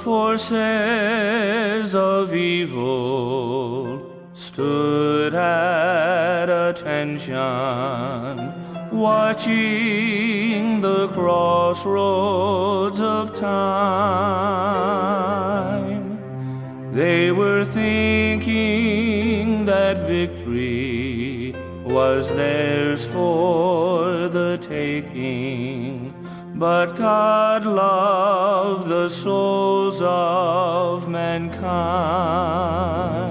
forces of evil stood at attention, watching the crossroads of time. They were thinking that victory was theirs for the taking, but God loved the souls of mankind.